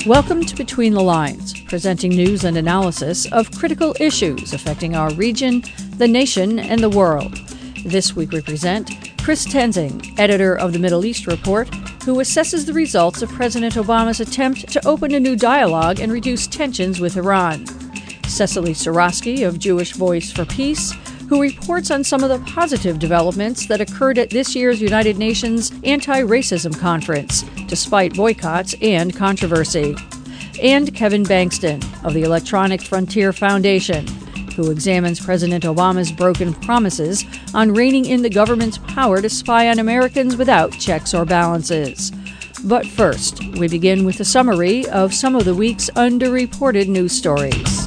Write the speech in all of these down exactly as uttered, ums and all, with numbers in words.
Welcome to Between the Lines, presenting news and analysis of critical issues affecting our region, the nation, and the world. This week we present Chris Tenzing, editor of the Middle East Report, who assesses the results of President Obama's attempt to open a new dialogue and reduce tensions with Iran. Cecily Surosky of Jewish Voice for Peace, who reports on some of the positive developments that occurred at this year's United Nations Anti-Racism Conference, despite boycotts and controversy. And Kevin Bankston of the Electronic Frontier Foundation, who examines President Obama's broken promises on reining in the government's power to spy on Americans without checks or balances. But first, we begin with a summary of some of the week's underreported news stories.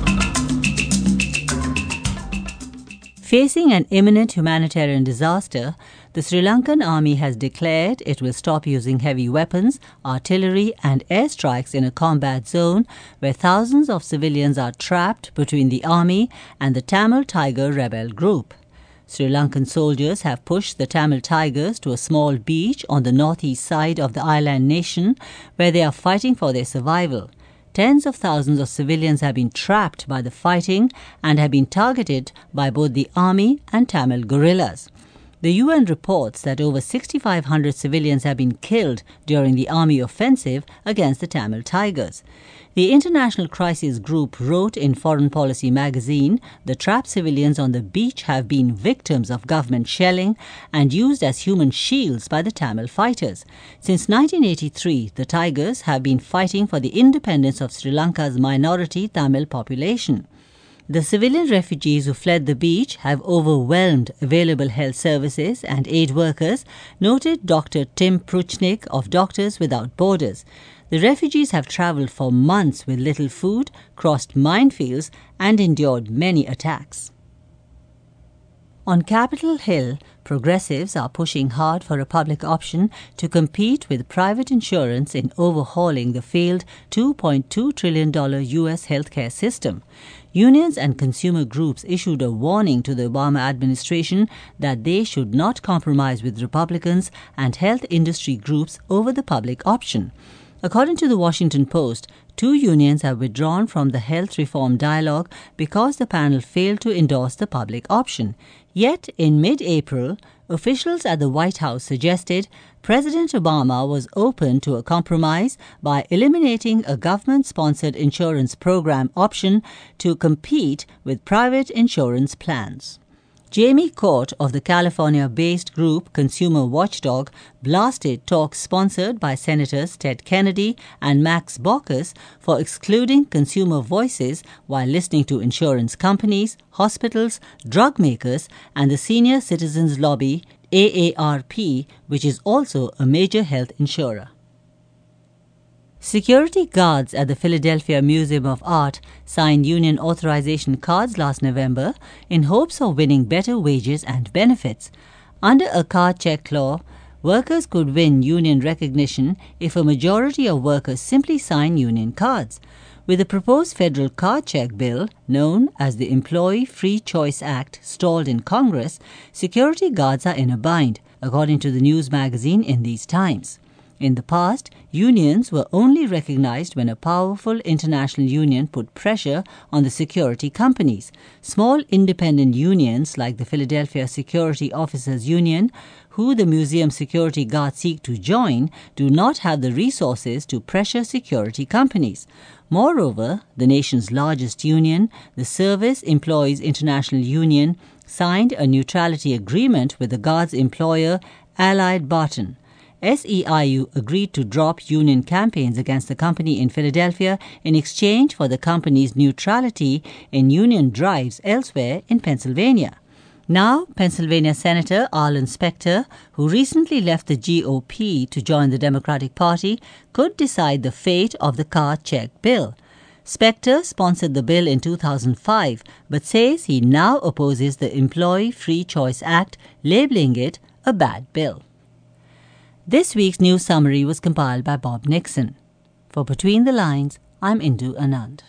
Facing an imminent humanitarian disaster, the Sri Lankan army has declared it will stop using heavy weapons, artillery and airstrikes in a combat zone where thousands of civilians are trapped between the army and the Tamil Tiger rebel group. Sri Lankan soldiers have pushed the Tamil Tigers to a small beach on the northeast side of the island nation where they are fighting for their survival. Tens of thousands of civilians have been trapped by the fighting and have been targeted by both the army and Tamil guerrillas. The U N reports that over six thousand five hundred civilians have been killed during the army offensive against the Tamil Tigers. The International Crisis Group wrote in Foreign Policy magazine, the trapped civilians on the beach have been victims of government shelling and used as human shields by the Tamil fighters. Since nineteen eighty-three, the Tigers have been fighting for the independence of Sri Lanka's minority Tamil population. The civilian refugees who fled the beach have overwhelmed available health services and aid workers, noted Doctor Tim Pruchnik of Doctors Without Borders. The refugees have travelled for months with little food, crossed minefields, and endured many attacks. On Capitol Hill, progressives are pushing hard for a public option to compete with private insurance in overhauling the failed two point two trillion dollars U S healthcare system. Unions and consumer groups issued a warning to the Obama administration that they should not compromise with Republicans and health industry groups over the public option. According to the Washington Post, two unions have withdrawn from the health reform dialogue because the panel failed to endorse the public option. Yet, in mid-April, officials at the White House suggested President Obama was open to a compromise by eliminating a government-sponsored insurance program option to compete with private insurance plans. Jamie Court of the California-based group Consumer Watchdog blasted talks sponsored by Senators Ted Kennedy and Max Baucus for excluding consumer voices while listening to insurance companies, hospitals, drug makers, and the senior citizens lobby A A R P, which is also a major health insurer. Security guards at the Philadelphia Museum of Art signed union authorization cards last November in hopes of winning better wages and benefits. Under a card check law, workers could win union recognition if a majority of workers simply sign union cards. With the proposed federal card check bill, known as the Employee Free Choice Act, stalled in Congress, security guards are in a bind, according to the news magazine In These Times. In the past, unions were only recognized when a powerful international union put pressure on the security companies. Small independent unions like the Philadelphia Security Officers Union, who the museum security guards seek to join, do not have the resources to pressure security companies. Moreover, the nation's largest union, the Service Employees International Union, signed a neutrality agreement with the guards' employer, Allied Barton. S E I U agreed to drop union campaigns against the company in Philadelphia in exchange for the company's neutrality in union drives elsewhere in Pennsylvania. Now, Pennsylvania Senator Arlen Specter, who recently left the G O P to join the Democratic Party, could decide the fate of the card check bill. Specter sponsored the bill in two thousand five, but says he now opposes the Employee Free Choice Act, labeling it a bad bill. This week's news summary was compiled by Bob Nixon. For Between the Lines, I'm Indu Anand.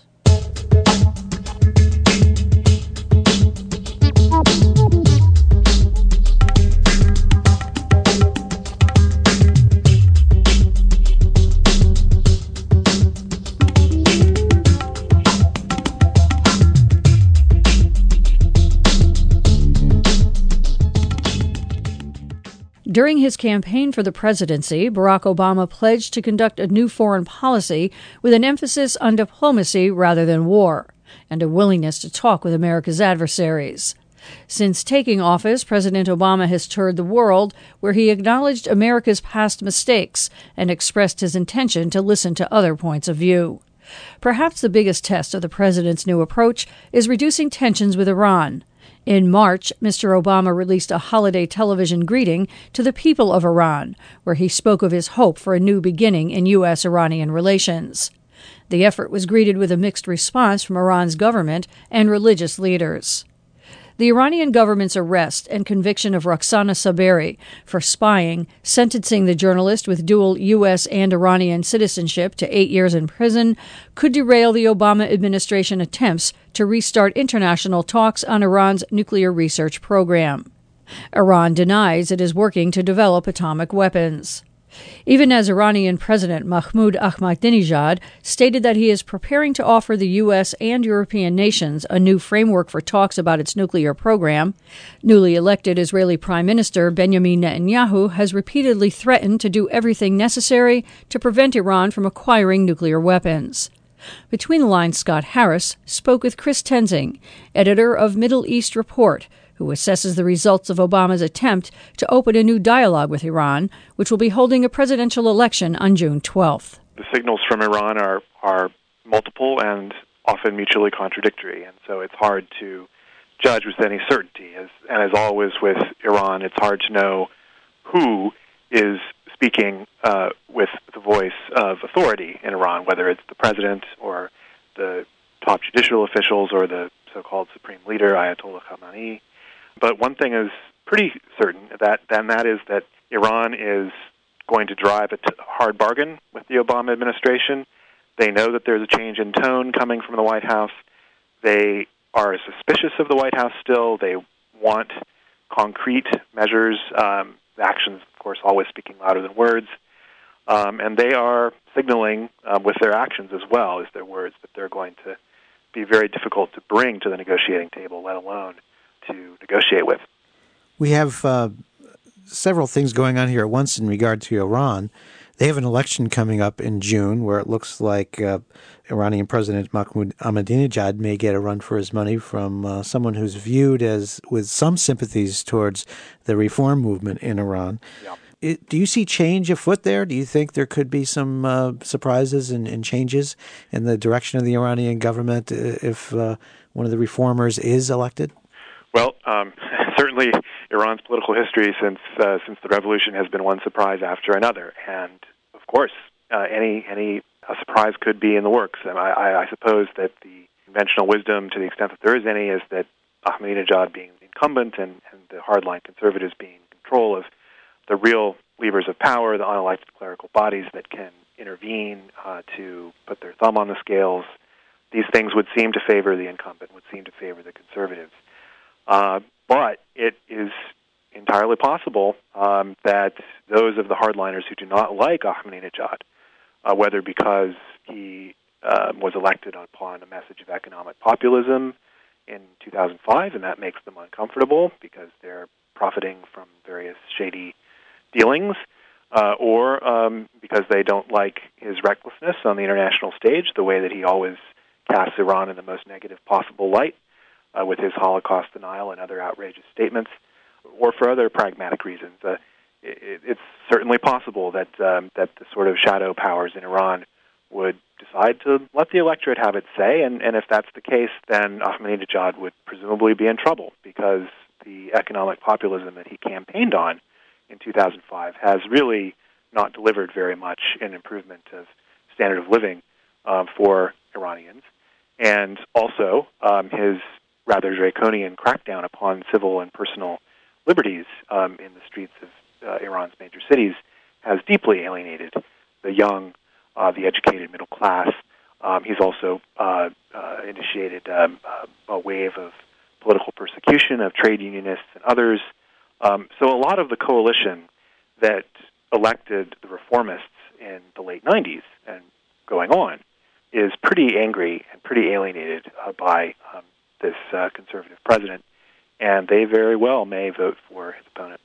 During his campaign for the presidency, Barack Obama pledged to conduct a new foreign policy with an emphasis on diplomacy rather than war, and a willingness to talk with America's adversaries. Since taking office, President Obama has toured the world, where he acknowledged America's past mistakes and expressed his intention to listen to other points of view. Perhaps the biggest test of the president's new approach is reducing tensions with Iran. In March, Mister Obama released a holiday television greeting to the people of Iran, where he spoke of his hope for a new beginning in U S Iranian relations. The effort was greeted with a mixed response from Iran's government and religious leaders. The Iranian government's arrest and conviction of Roxana Saberi for spying, sentencing the journalist with dual U S and Iranian citizenship to eight years in prison, could derail the Obama administration attempts to restart international talks on Iran's nuclear research program. Iran denies it is working to develop atomic weapons. Even as Iranian President Mahmoud Ahmadinejad stated that he is preparing to offer the U S and European nations a new framework for talks about its nuclear program, newly elected Israeli Prime Minister Benjamin Netanyahu has repeatedly threatened to do everything necessary to prevent Iran from acquiring nuclear weapons. Between the Lines, Scott Harris spoke with Chris Tenzing, editor of Middle East Report, who assesses the results of Obama's attempt to open a new dialogue with Iran, which will be holding a presidential election on June twelfth. The signals from Iran are, are multiple and often mutually contradictory, and so it's hard to judge with any certainty. As, and as always with Iran, it's hard to know who is speaking uh, with the voice of authority in Iran, whether it's the president or the top judicial officials or the so-called supreme leader, Ayatollah Khamenei. But one thing is pretty certain, that, and that is that Iran is going to drive a t- hard bargain with the Obama administration. They know that there's a change in tone coming from the White House. They are suspicious of the White House still. They want concrete measures, um, actions, of course, always speaking louder than words. Um, and they are signaling uh, with their actions as well as their words that they're going to be very difficult to bring to the negotiating table, let alone to negotiate with. We have uh, several things going on here at once in regard to Iran. They have an election coming up in June where it looks like uh, Iranian President Mahmoud Ahmadinejad may get a run for his money from uh, someone who's viewed as with some sympathies towards the reform movement in Iran. Yeah. It, do you see change afoot there? Do you think there could be some uh, surprises and, and changes in the direction of the Iranian government if uh, one of the reformers is elected? Well, um, certainly Iran's political history since uh, since the revolution has been one surprise after another, and of course, uh, any any a surprise could be in the works. And I, I, I suppose that the conventional wisdom, to the extent that there is any, is that Ahmadinejad being the incumbent and, and the hardline conservatives being in control of the real levers of power, the unelected clerical bodies that can intervene uh, to put their thumb on the scales, these things would seem to favor the incumbent, would seem to favor the conservatives. Uh, but it is entirely possible um, that those of the hardliners who do not like Ahmadinejad, uh, whether because he uh, was elected upon a message of economic populism in two thousand five, and that makes them uncomfortable because they're profiting from various shady dealings, uh, or um, because they don't like his recklessness on the international stage, the way that he always casts Iran in the most negative possible light, Uh, with his Holocaust denial and other outrageous statements, or for other pragmatic reasons. Uh, it, it's certainly possible that um, that the sort of shadow powers in Iran would decide to let the electorate have its say, and, and if that's the case, then Ahmadinejad would presumably be in trouble, because the economic populism that he campaigned on in two thousand five has really not delivered very much in improvement of standard of living uh, for Iranians. And also, um, his rather draconian crackdown upon civil and personal liberties um, in the streets of uh, Iran's major cities has deeply alienated the young, uh, the educated middle class. Um, he's also uh, uh, initiated um, uh, a wave of political persecution of trade unionists and others. Um, so a lot of the coalition that elected the reformists in the late nineties and going on is pretty angry and pretty alienated uh, by um, this uh, conservative president, and they very well may vote for his opponent.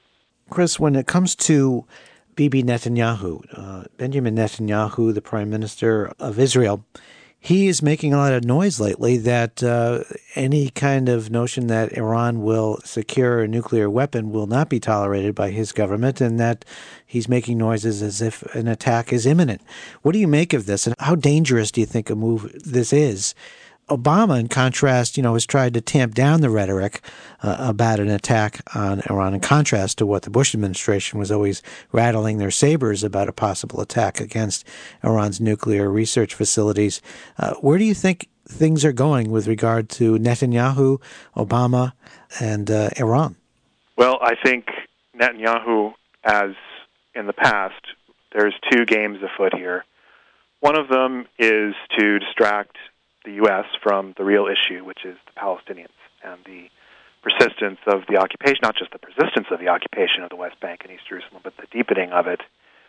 Chris, when it comes to Bibi Netanyahu, uh, Benjamin Netanyahu, the Prime Minister of Israel, he is making a lot of noise lately that uh, any kind of notion that Iran will secure a nuclear weapon will not be tolerated by his government, and that he's making noises as if an attack is imminent. What do you make of this, and how dangerous do you think a move this is? Obama, in contrast, you know, has tried to tamp down the rhetoric uh, about an attack on Iran, in contrast to what the Bush administration was always rattling their sabers about a possible attack against Iran's nuclear research facilities. Uh, where do you think things are going with regard to Netanyahu, Obama, and uh, Iran? Well, I think Netanyahu, as in the past, there's two games afoot here. One of them is to distract the U S from the real issue, which is the Palestinians and the persistence of the occupation, not just the persistence of the occupation of the West Bank and East Jerusalem, but the deepening of it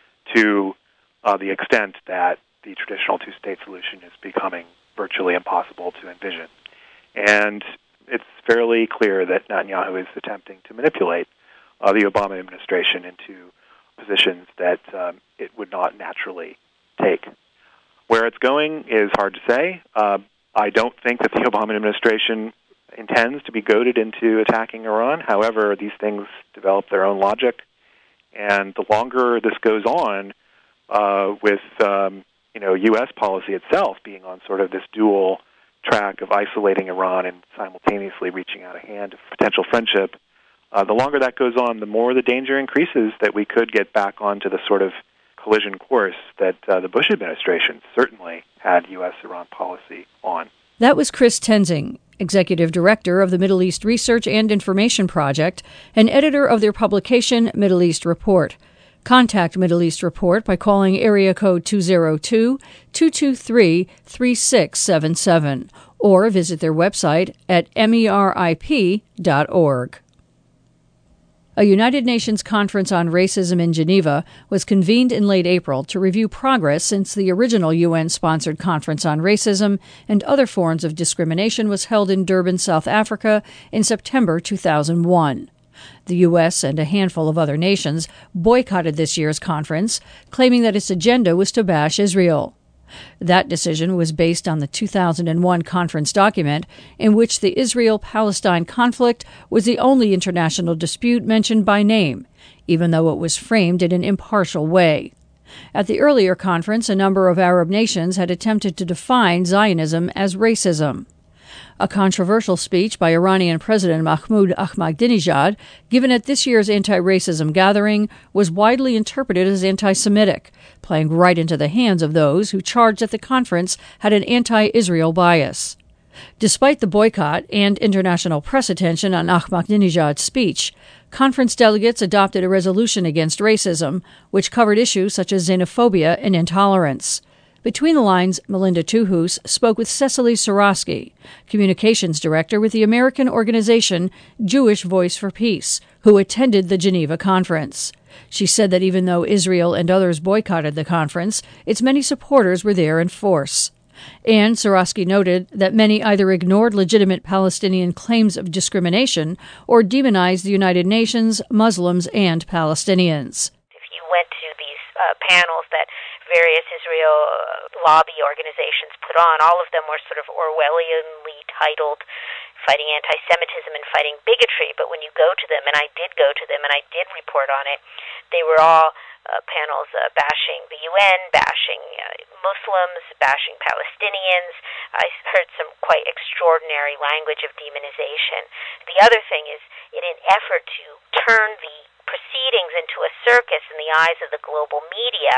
to uh, the extent that the traditional two-state solution is becoming virtually impossible to envision. And it's fairly clear that Netanyahu is attempting to manipulate uh, the Obama administration into positions that um, it would not naturally take. Where it's going is hard to say. Uh, I don't think that the Obama administration intends to be goaded into attacking Iran. However, these things develop their own logic, and the longer this goes on, uh, with um, you know U S policy itself being on sort of this dual track of isolating Iran and simultaneously reaching out a hand of potential friendship, uh, the longer that goes on, the more the danger increases that we could get back onto the sort of collision course that uh, the Bush administration certainly had U S Iran policy on. That was Chris Tenzing, Executive Director of the Middle East Research and Information Project and editor of their publication Middle East Report. Contact Middle East Report by calling area code two oh two, two two three, three six seven seven or visit their website at merip dot org. A United Nations conference on racism in Geneva was convened in late April to review progress since the original U N-sponsored conference on racism and other forms of discrimination was held in Durban, South Africa in September two thousand one. The U S and a handful of other nations boycotted this year's conference, claiming that its agenda was to bash Israel. That decision was based on the two thousand one conference document in which the Israel-Palestine conflict was the only international dispute mentioned by name, even though it was framed in an impartial way. At the earlier conference, a number of Arab nations had attempted to define Zionism as racism. A controversial speech by Iranian President Mahmoud Ahmadinejad, given at this year's anti-racism gathering, was widely interpreted as anti-Semitic, playing right into the hands of those who charged that the conference had an anti-Israel bias. Despite the boycott and international press attention on Ahmadinejad's speech, conference delegates adopted a resolution against racism, which covered issues such as xenophobia and intolerance. Between the lines, Melinda Tuhus spoke with Cecily Soroski, communications director with the American organization Jewish Voice for Peace, who attended the Geneva conference. She said that even though Israel and others boycotted the conference, its many supporters were there in force. And Soroski noted that many either ignored legitimate Palestinian claims of discrimination or demonized the United Nations, Muslims, and Palestinians. If you went to these uh, panels that various Israel lobby organizations put on, all of them were sort of Orwellianly titled Fighting Anti-Semitism and Fighting Bigotry, but when you go to them, and I did go to them and I did report on it, they were all uh, panels uh, bashing the U N, bashing uh, Muslims, bashing Palestinians. I heard some quite extraordinary language of demonization. The other thing is, in an effort to turn the proceedings into a circus in the eyes of the global media,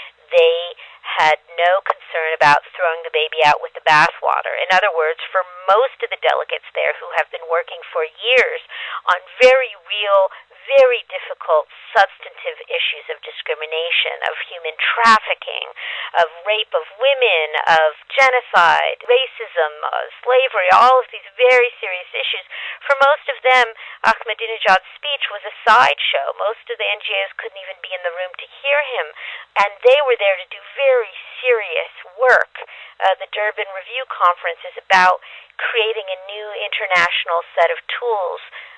they had no concern about throwing the baby out with the bathwater. In other words, for most of the delegates there who have been working for years on very real, very difficult, substantive issues of discrimination, of human trafficking, of rape of women, of genocide, racism, uh, slavery, all of these very serious issues, for most of them, Ahmadinejad's speech was a sideshow. Most of the N G Os couldn't even be in the room to hear him, and they were there to do very serious work. Uh, the Durban Review Conference is about creating a new international set of tools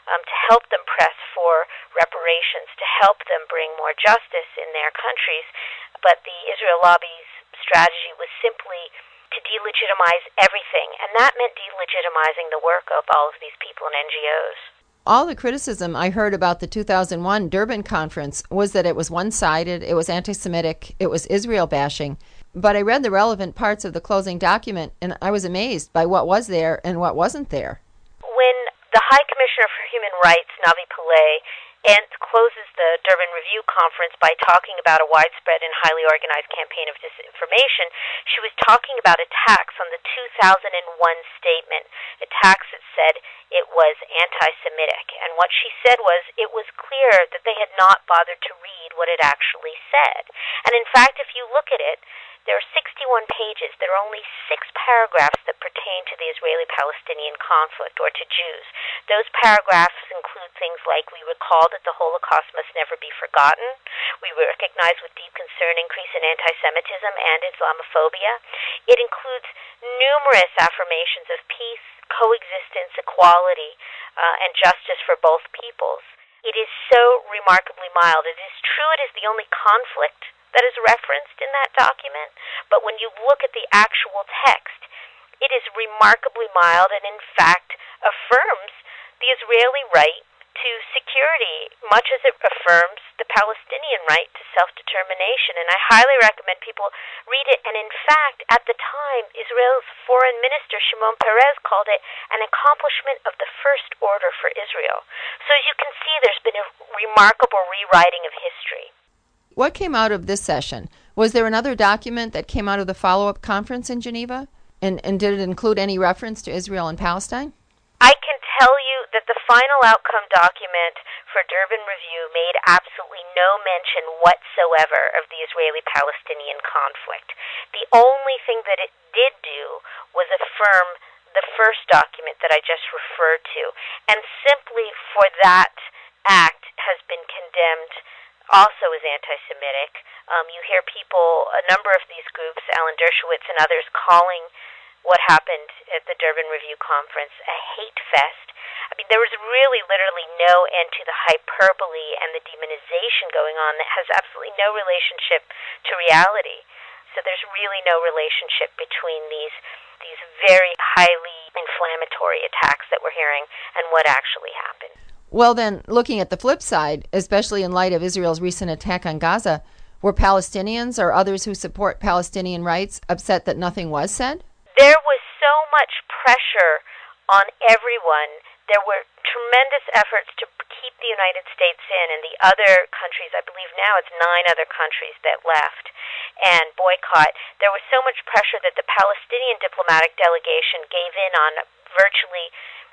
um, to help them press for reparations, to help them bring more justice in their countries. But the Israel lobby's strategy was simply to delegitimize everything, and that meant delegitimizing the work of all of these people and N G Os. All the criticism I heard about the two thousand one Durban conference was that it was one-sided, it was anti-Semitic, it was Israel bashing. But I read the relevant parts of the closing document, and I was amazed by what was there and what wasn't there. When the High Commissioner for Human Rights, Navi Pillay, and closes the Durban Review Conference by talking about a widespread and highly organized campaign of disinformation, she was talking about attacks on the two thousand one statement, attacks that said it was anti-Semitic. And what she said was it was clear that they had not bothered to read what it actually said. And in fact, if you look at it, there are sixty-one pages. There are only six paragraphs that pertain to the Israeli-Palestinian conflict or to Jews. Those paragraphs include things like, we recall that the Holocaust must never be forgotten. We recognize with deep concern increase in anti-Semitism and Islamophobia. It includes numerous affirmations of peace, coexistence, equality, uh, and justice for both peoples. It is so remarkably mild. It is true it is the only conflict that is referenced in that document, but when you look at the actual text, it is remarkably mild and in fact affirms the Israeli right to security, much as it affirms the Palestinian right to self-determination. And I highly recommend people read it. And in fact, at the time, Israel's foreign minister, Shimon Peres, called it an accomplishment of the first order for Israel. So as you can see, there's been a remarkable rewriting of history. What came out of this session? Was there another document that came out of the follow-up conference in Geneva? And, and did it include any reference to Israel and Palestine? I can tell you that the final outcome document for Durban Review made absolutely no mention whatsoever of the Israeli-Palestinian conflict. The only thing that it did do was affirm the first document that I just referred to, and simply for that act has been condemned also as anti-Semitic. Um, you hear people, a number of these groups, Alan Dershowitz and others, calling what happened at the Durban Review Conference a hate fest. I mean, there was really literally no end to the hyperbole and the demonization going on that has absolutely no relationship to reality. So there's really no relationship between these these very highly inflammatory attacks that we're hearing and what actually happened. Well, then, looking at the flip side, especially in light of Israel's recent attack on Gaza, were Palestinians or others who support Palestinian rights upset that nothing was said? There was so much pressure on everyone. There were tremendous efforts to keep the United States in, and the other countries, I believe now it's nine other countries that left, and boycott. There was so much pressure that the Palestinian diplomatic delegation gave in on virtually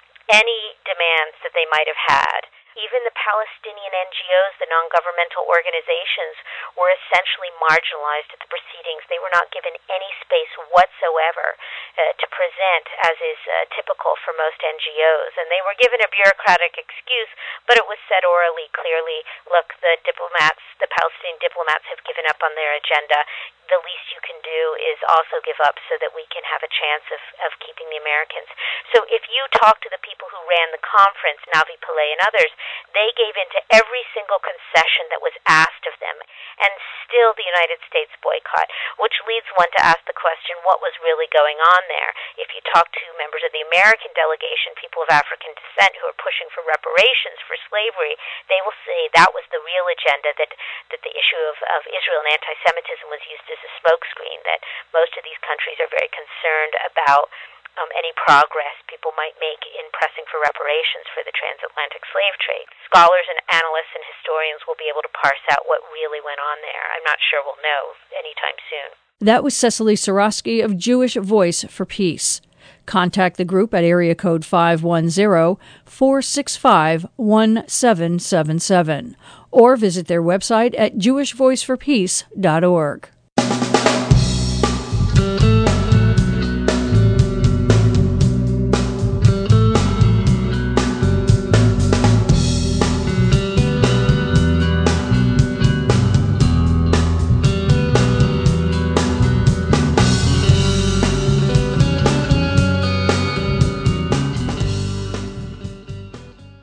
any demands that they might have had. Even the Palestinian N G Os, the non-governmental organizations, were essentially marginalized at the proceedings. They were not given any space whatsoever uh, to present, as is uh, typical for most N G Os. And they were given a bureaucratic excuse, but it was said orally, clearly, look, the diplomats, the Palestinian diplomats have given up on their agenda. The least you can do is also give up so that we can have a chance of, of keeping the Americans. So if you talk to the people who ran the conference, Navi Pillay and others, they gave in to every single concession that was asked of them, and still the United States boycott, which leads one to ask the question, what was really going on there? If you talk to members of the American delegation, people of African descent who are pushing for reparations for slavery, they will say that was the real agenda, that, that the issue of, of Israel and anti-Semitism was used as a smokescreen, that most of these countries are very concerned about Um, any progress people might make in pressing for reparations for the transatlantic slave trade. Scholars and analysts and historians will be able to parse out what really went on there. I'm not sure we'll know anytime soon. That was Cecily Soroski of Jewish Voice for Peace. Contact the group at area code five one zero, four six five, one seven seven seven or visit their website at jewish voice for peace dot org.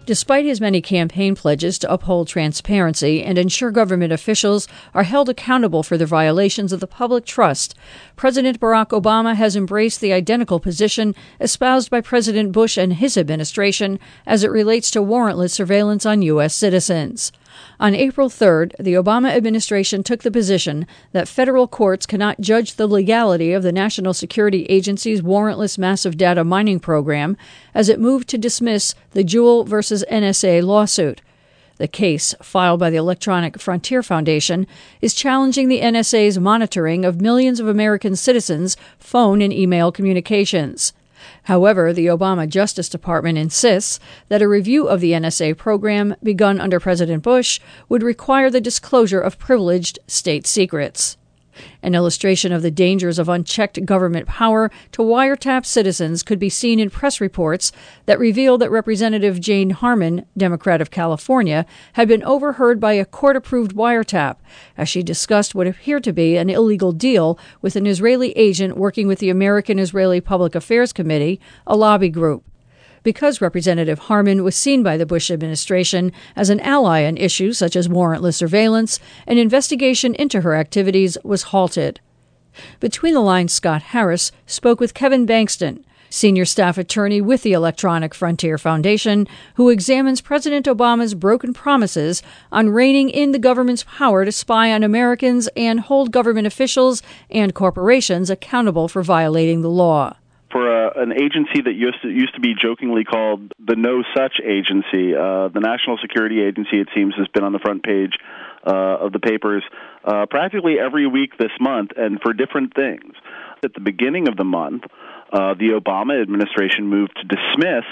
Despite his many campaign pledges to uphold transparency and ensure government officials are held accountable for their violations of the public trust, President Barack Obama has embraced the identical position espoused by President Bush and his administration as it relates to warrantless surveillance on U S citizens. On April third, the Obama administration took the position that federal courts cannot judge the legality of the National Security Agency's warrantless massive data mining program as it moved to dismiss the Jewell versus N S A lawsuit. The case, filed by the Electronic Frontier Foundation, is challenging the N S A's monitoring of millions of American citizens' phone and email communications. However, the Obama Justice Department insists that a review of the N S A program, begun under President Bush, would require the disclosure of privileged state secrets. An illustration of the dangers of unchecked government power to wiretap citizens could be seen in press reports that revealed that Representative Jane Harman, Democrat of California, had been overheard by a court-approved wiretap as she discussed what appeared to be an illegal deal with an Israeli agent working with the American-Israeli Public Affairs Committee, a lobby group. Because Representative Harman was seen by the Bush administration as an ally on issues such as warrantless surveillance, an investigation into her activities was halted. Between the lines, Scott Harris spoke with Kevin Bankston, senior staff attorney with the Electronic Frontier Foundation, who examines President Obama's broken promises on reining in the government's power to spy on Americans and hold government officials and corporations accountable for violating the law. For a, an agency that used to, used to be jokingly called the No Such Agency, uh, the National Security Agency, it seems, has been on the front page uh, of the papers uh, practically every week this month, and for different things. At the beginning of the month, uh, the Obama administration moved to dismiss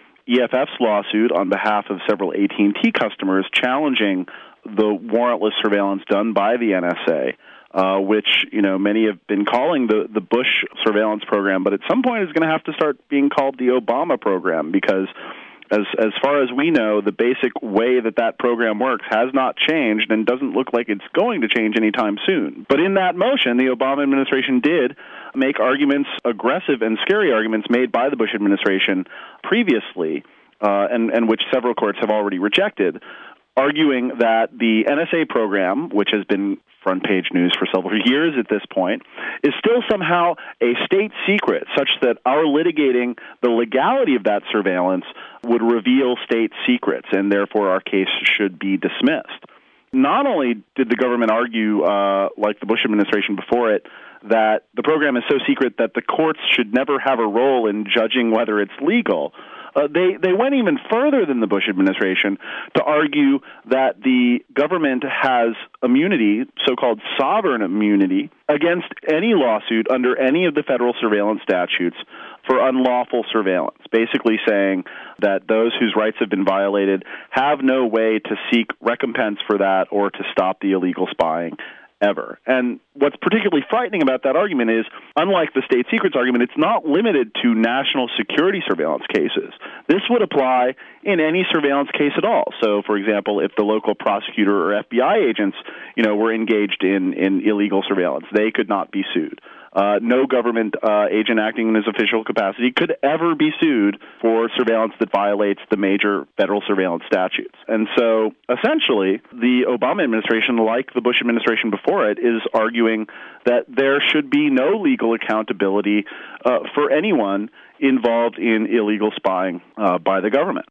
E F F's lawsuit on behalf of several A T and T customers challenging the warrantless surveillance done by the N S A. Uh, which, you know, many have been calling the, the Bush surveillance program, but at some point it's going to have to start being called the Obama program because as as far as we know, the basic way that that program works has not changed and doesn't look like it's going to change anytime soon. But in that motion, the Obama administration did make arguments, aggressive and scary arguments made by the Bush administration previously, uh, and, and which several courts have already rejected, arguing that the N S A program, which has been front page news for several years at this point, is still somehow a state secret, such that our litigating the legality of that surveillance would reveal state secrets, and therefore our case should be dismissed. Not only did the government argue, uh, like the Bush administration before it, that the program is so secret that the courts should never have a role in judging whether it's legal, Uh, they, they went even further than the Bush administration to argue that the government has immunity, so-called sovereign immunity, against any lawsuit under any of the federal surveillance statutes for unlawful surveillance, basically saying that those whose rights have been violated have no way to seek recompense for that or to stop the illegal spying ever. And what's particularly frightening about that argument is, unlike the state secrets argument, it's not limited to national security surveillance cases. This would apply in any surveillance case at all. So, for example, if the local prosecutor or F B I agents, you know, were engaged in, in illegal surveillance, they could not be sued. Uh, no government uh, agent acting in his official capacity could ever be sued for surveillance that violates the major federal surveillance statutes. And so, essentially, the Obama administration, like the Bush administration before it, is arguing that there should be no legal accountability uh, for anyone involved in illegal spying uh, by the government.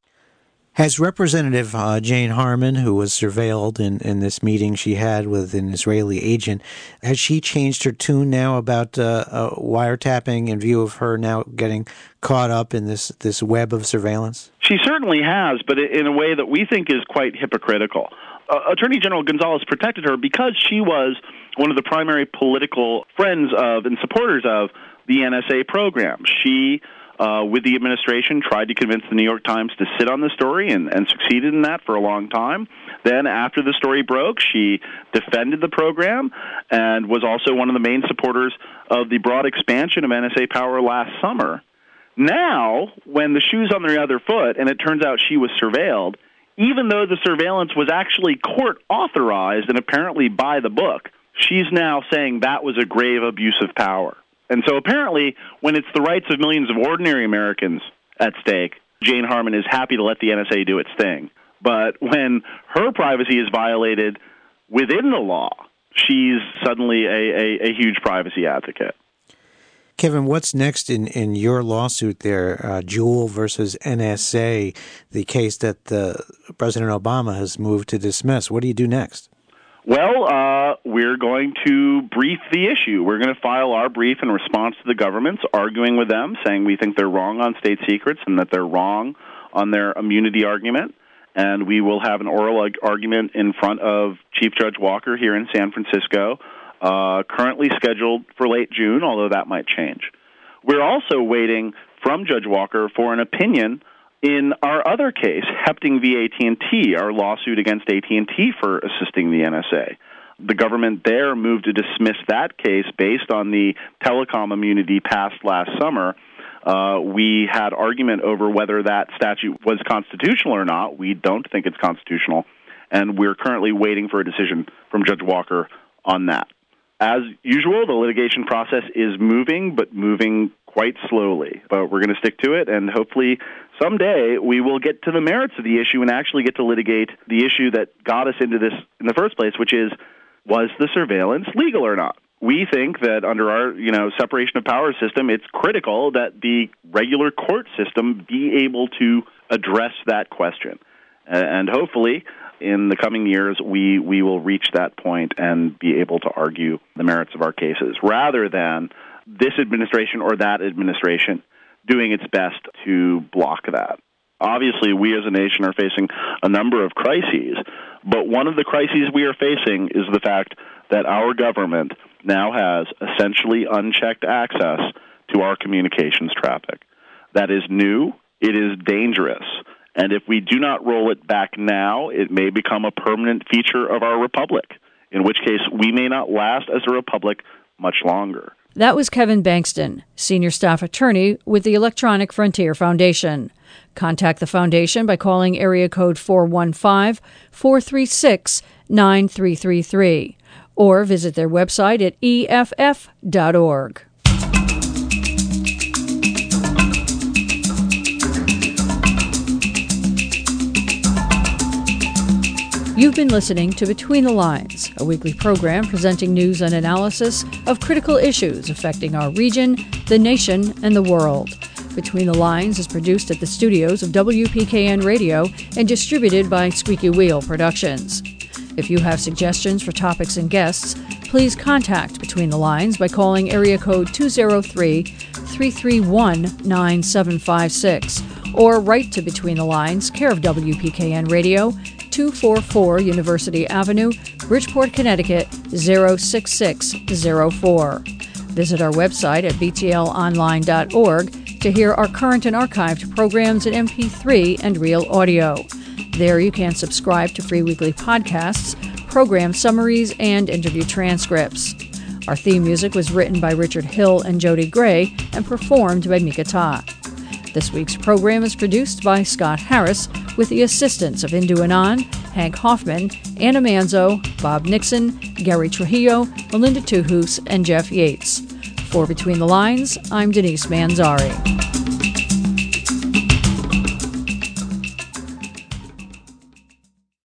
Has Representative uh, Jane Harman, who was surveilled in, in this meeting she had with an Israeli agent, has she changed her tune now about uh, uh, wiretapping in view of her now getting caught up in this, this web of surveillance? She certainly has, but in a way that we think is quite hypocritical. Uh, Attorney General Gonzalez protected her because she was one of the primary political friends of and supporters of the N S A program. She Uh, with the administration, tried to convince the New York Times to sit on the story and, and succeeded in that for a long time. Then after the story broke, she defended the program and was also one of the main supporters of the broad expansion of N S A power last summer. Now, when the shoe's on the other foot and it turns out she was surveilled, even though the surveillance was actually court-authorized and apparently by the book, she's now saying that was a grave abuse of power. And so apparently, when it's the rights of millions of ordinary Americans at stake, Jane Harman is happy to let the N S A do its thing. But when her privacy is violated within the law, she's suddenly a, a, a huge privacy advocate. Kevin, what's next in, in your lawsuit there, uh, Juul versus N S A, the case that uh, President Obama has moved to dismiss? What do you do next? Well, uh, we're going to brief the issue. We're going to file our brief in response to the government's, arguing with them, saying we think they're wrong on state secrets and that they're wrong on their immunity argument. And we will have an oral argument in front of Chief Judge Walker here in San Francisco, uh, currently scheduled for late June, although that might change. We're also waiting from Judge Walker for an opinion in our other case, Hepting v. A T and T, our lawsuit against A T and T for assisting the N S A. The government there moved to dismiss that case based on the telecom immunity passed last summer. Uh, we had argument over whether that statute was constitutional or not. We don't think it's constitutional, and we're currently waiting for a decision from Judge Walker on that. As usual, the litigation process is moving, but moving quite slowly. But we're going to stick to it, and hopefully someday we will get to the merits of the issue and actually get to litigate the issue that got us into this in the first place, which is, was the surveillance legal or not? We think that under our, you know, separation of powers system, it's critical that the regular court system be able to address that question. And hopefully, in the coming years, we, we will reach that point and be able to argue the merits of our cases, rather than this administration or that administration doing its best to block that. Obviously, we as a nation are facing a number of crises, but one of the crises we are facing is the fact that our government now has essentially unchecked access to our communications traffic. That is new, it is dangerous, and if we do not roll it back now, it may become a permanent feature of our republic, in which case we may not last as a republic much longer. That was Kevin Bankston, Senior Staff Attorney with the Electronic Frontier Foundation. Contact the Foundation by calling area code four one five, four three six, nine three three three or visit their website at E F F dot org. You've been listening to Between the Lines, a weekly program presenting news and analysis of critical issues affecting our region, the nation, and the world. Between the Lines is produced at the studios of W P K N Radio and distributed by Squeaky Wheel Productions. If you have suggestions for topics and guests, please contact Between the Lines by calling area code two oh three, three three one, nine seven five six or write to Between the Lines, care of W P K N Radio, two forty-four University Avenue, Bridgeport, Connecticut, zero six six zero four. Visit our website at b t l online dot org to hear our current and archived programs in M P three and real audio. There you can subscribe to free weekly podcasts, program summaries, and interview transcripts. Our theme music was written by Richard Hill and Jody Gray and performed by Mika Ta. This week's program is produced by Scott Harris with the assistance of Indu Anand, Hank Hoffman, Anna Manzo, Bob Nixon, Gary Trujillo, Melinda Tuhus, and Jeff Yates. For Between the Lines, I'm Denise Manzari.